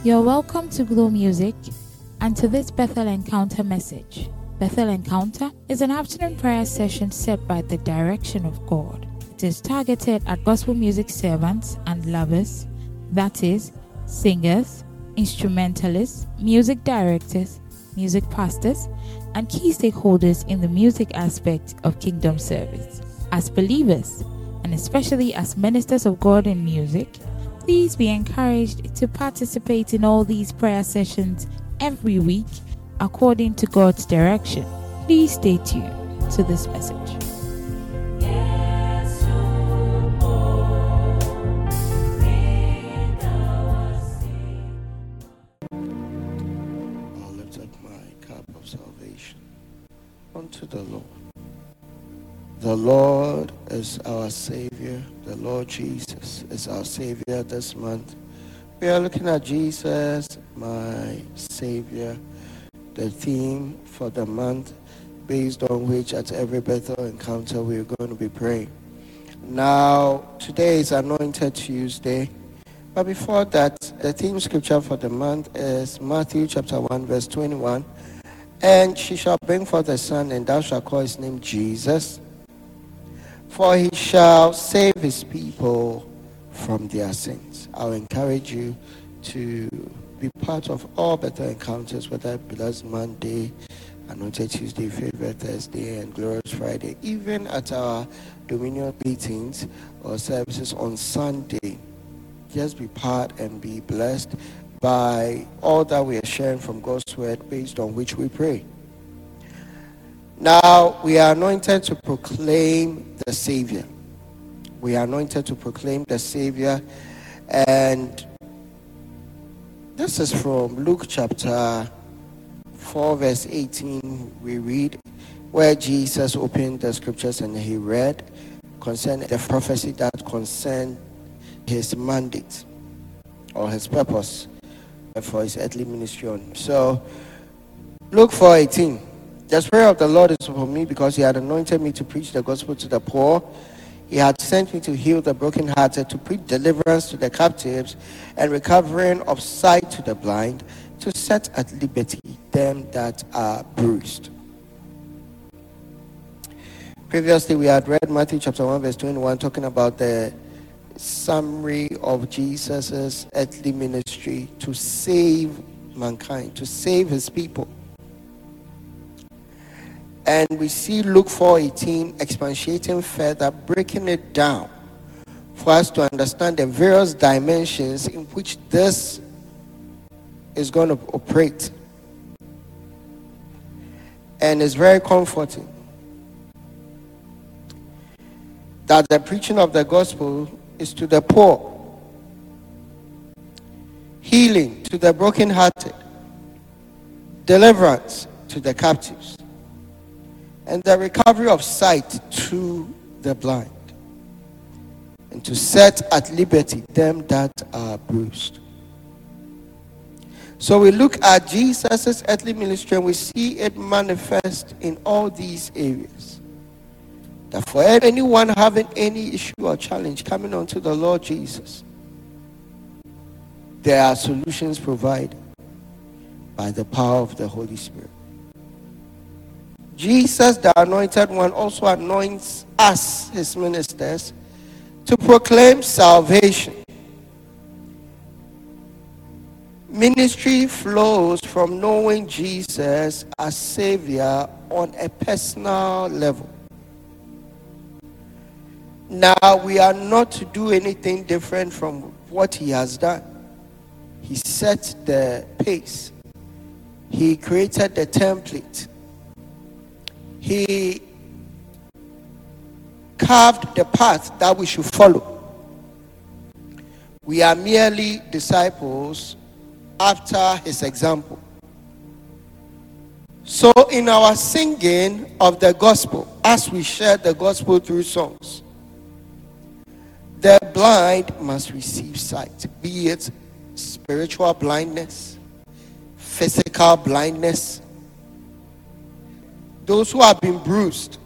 You're welcome to Glow Music and to this Bethel Encounter message. Bethel Encounter is an afternoon prayer session set by the direction of God. It is targeted at gospel music servants and lovers, that is, singers, instrumentalists, music directors, music pastors, and key stakeholders in the music aspect of kingdom service. As believers, and especially as ministers of God in music, please be encouraged to participate in all these prayer sessions every week according to God's direction. Please stay tuned to this message. I'll lift up my cup of salvation unto the Lord. The Lord is our Savior. The Lord Jesus is our Savior this month. We are looking at Jesus, my Savior, the theme for the month, based on which at every Bethel encounter we're going to be praying. Now, today is Anointed Tuesday. But before that, the theme scripture for the month is Matthew chapter 1, verse 21. And she shall bring forth a son, and thou shalt call his name Jesus. For he shall save his people from their sins. I'll encourage you to be part of all Bethel encounters, whether Blessed Monday, Anointed Tuesday, Favorite Thursday, and Glorious Friday, even at our Dominion meetings or services on Sunday. Just be part and be blessed by all that we are sharing from God's word, based on which we pray. Now, we are anointed to proclaim the Savior. We are anointed to proclaim the Savior. And this is from Luke chapter 4, verse 18. We read where Jesus opened the scriptures and he read concerning the prophecy that concerned his mandate or his purpose for his earthly ministry. So, Luke 4:18. The Spirit of the Lord is upon me, because he had anointed me to preach the gospel to the poor. He had sent me to heal the brokenhearted, to preach deliverance to the captives, and recovering of sight to the blind, to set at liberty them that are bruised. Previously, we had read Matthew chapter 1, verse 21, talking about the summary of Jesus' earthly ministry to save mankind, to save his people. And we see Luke 4:18 expatiating further, breaking it down for us to understand the various dimensions in which this is going to operate. And it's very comforting that the preaching of the gospel is to the poor, healing to the brokenhearted, deliverance to the captives, and the recovery of sight to the blind, and to set at liberty them that are bruised. So we look at Jesus' earthly ministry and we see it manifest in all these areas. That for anyone having any issue or challenge coming unto the Lord Jesus, there are solutions provided by the power of the Holy Spirit. Jesus, the Anointed One, also anoints us, his ministers, to proclaim salvation. Ministry flows from knowing Jesus as Savior on a personal level. Now, we are not to do anything different from what he has done. He set the pace. He created the template. He carved the path that we should follow. We are merely disciples after his example. So in our singing of the gospel, as we share the gospel through songs, the blind must receive sight, be it spiritual blindness, physical blindness. Those who have been bruised,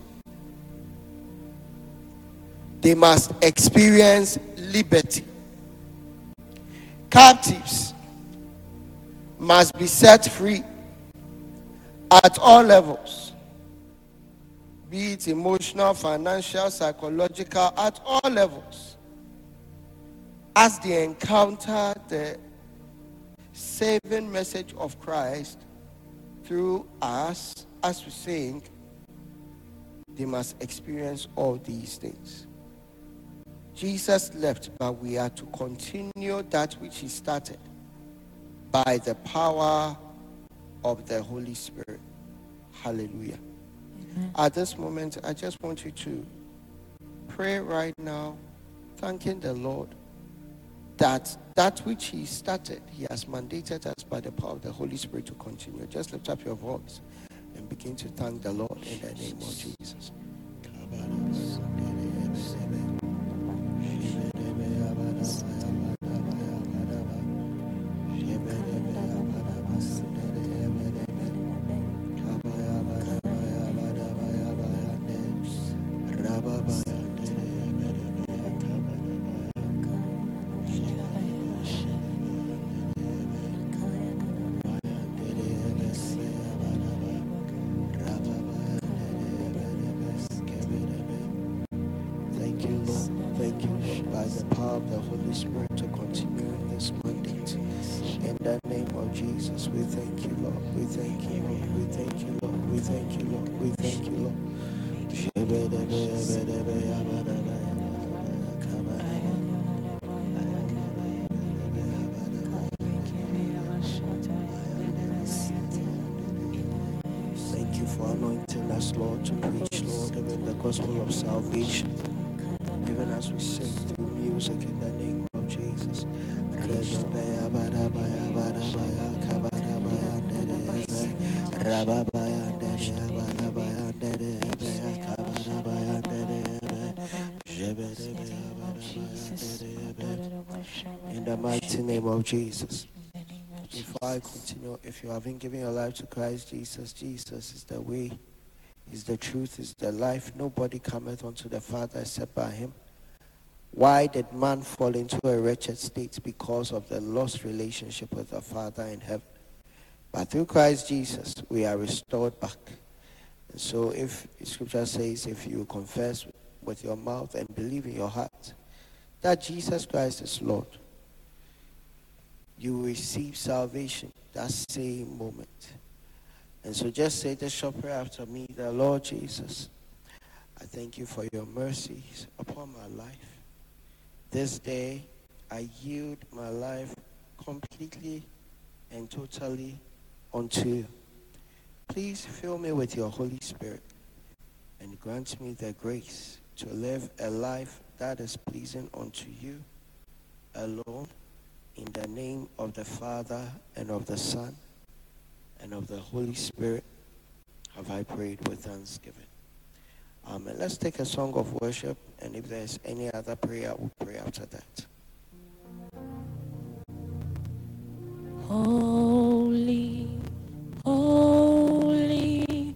they must experience liberty. Captives must be set free at all levels, be it emotional, financial, psychological, at all levels, as they encounter the saving message of Christ through us as we sing. They must experience all these things. Jesus left, but we are to continue that which he started by the power of the Holy Spirit. Hallelujah. Amen. At this moment, I just want you to pray right now, thanking the Lord that which he started, he has mandated us by the power of the Holy Spirit to continue. Just lift up your voice and begin to thank the Lord in the name of Jesus. Lord, to preach, Lord, even the gospel of salvation, even as we sing through music in the name of Jesus. In the mighty name of Jesus. Before I continue, if you haven't given your life to Christ Jesus, Jesus is the way, is the truth, is the life. Nobody cometh unto the Father except by him. Why did man fall into a wretched state? Because of the lost relationship with the Father in heaven. But through Christ Jesus, we are restored back. And so if Scripture says, if you confess with your mouth and believe in your heart that Jesus Christ is Lord, you will receive salvation that same moment. And so just say this short prayer after me. The Lord Jesus, I thank you for your mercies upon my life. This day, I yield my life completely and totally unto you. Please fill me with your Holy Spirit and grant me the grace to live a life that is pleasing unto you alone. In the name of the Father and of the Son and of the Holy Spirit have I prayed with thanksgiving. Amen. Let's take a song of worship, and if there's any other prayer, we'll pray after that. Holy, holy,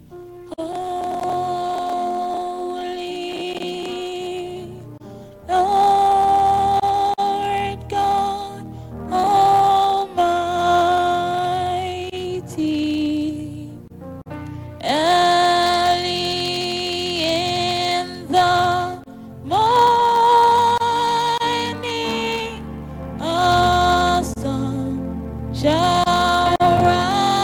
holy, Lord God Almighty. Early in the morning, a sun shall rise.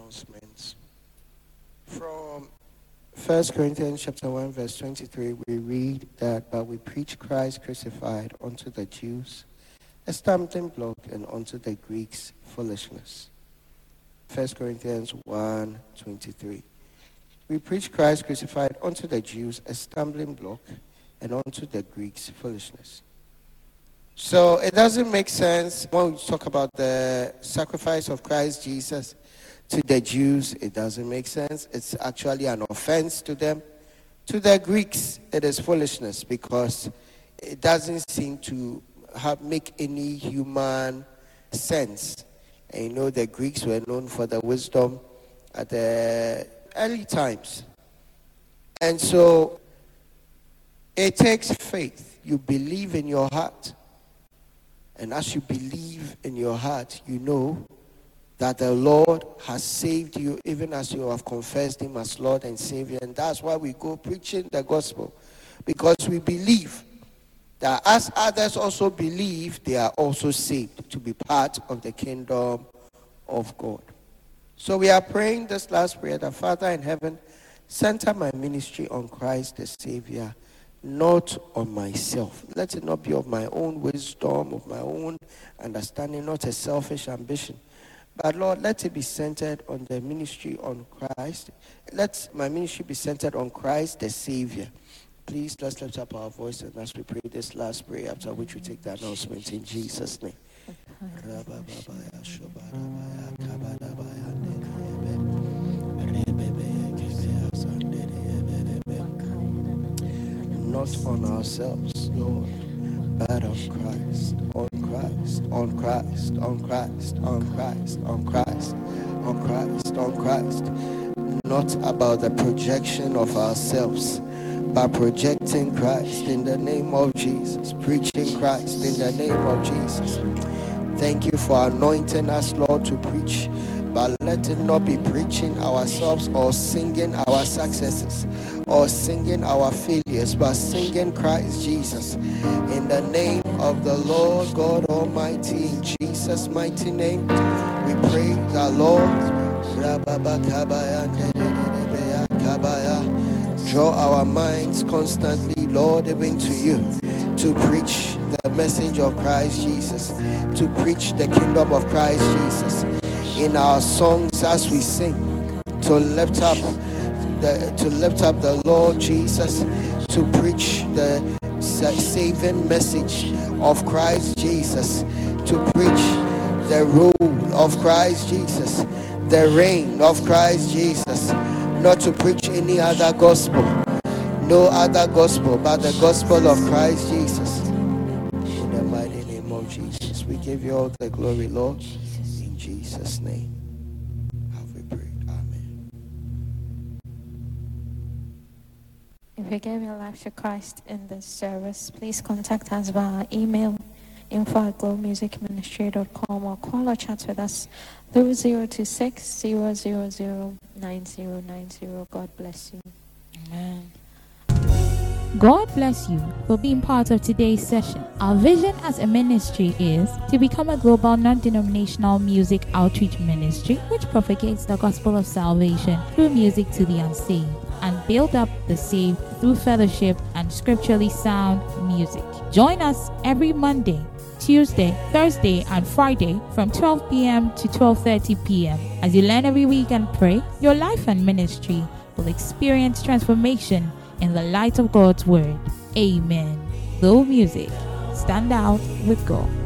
announcements. From 1 Corinthians chapter 1 verse 23, we read that, but we preach Christ crucified unto the Jews, a stumbling block, and unto the Greeks foolishness. 1 Corinthians 1:23. We preach Christ crucified unto the Jews, a stumbling block, and unto the Greeks foolishness. So it doesn't make sense when we talk about the sacrifice of Christ Jesus to the Jews. It doesn't make sense. It's actually an offense to them. To the Greeks, it is foolishness because it doesn't seem to make any human sense. And you know, the Greeks were known for the wisdom at the early times. And so it takes faith. You believe in your heart. And as you believe in your heart, you know that the Lord has saved you, even as you have confessed him as Lord and Savior. And that's why we go preaching the gospel. Because we believe that as others also believe, they are also saved to be part of the kingdom of God. So we are praying this last prayer that, Father in heaven, center my ministry on Christ the Savior, not on myself. Let it not be of my own wisdom, of my own understanding, not a selfish ambition. But Lord, let it be centered on the ministry on Christ. Let my ministry be centered on Christ the Savior. Please, let's lift up our voice and as we pray this last prayer, after which we take the announcement in Jesus' name. Not on ourselves, Lord, but on Christ, on Christ, on Christ, on Christ, on Christ, on Christ, on Christ, on Christ. Not about the projection of ourselves, by projecting Christ in the name of Jesus, preaching Christ in the name of Jesus. Thank you for anointing us, Lord, to preach, but let it not be preaching ourselves or singing our successes or singing our failures, but singing Christ Jesus in the name of the Lord God Almighty. In Jesus' mighty name, we pray the Lord. Draw our minds constantly, Lord, even to you, to preach the message of Christ Jesus, to preach the kingdom of Christ Jesus in our songs as we sing, to lift up the Lord Jesus, to preach the saving message of Christ Jesus, to preach the rule of Christ Jesus, the reign of Christ Jesus. Not to preach any other gospel, no other gospel but the gospel of Christ Jesus. In the mighty name of Jesus, we give you all the glory, Lord. In Jesus' name have we prayed. Amen. If you gave your life to Christ in this service, please contact us via email info@glowmusicministry.com or call or chat with us through 026-000-9090. God bless you. Amen. God bless you for being part of today's session. Our vision as a ministry is to become a global non-denominational music outreach ministry which propagates the gospel of salvation through music to the unsaved and build up the saved through fellowship and scripturally sound music. Join us every Monday, Tuesday, Thursday, and Friday from 12 p.m. to 12:30 p.m. As you learn every week and pray, your life and ministry will experience transformation in the light of God's word. Amen. Glow Music. Stand out with God.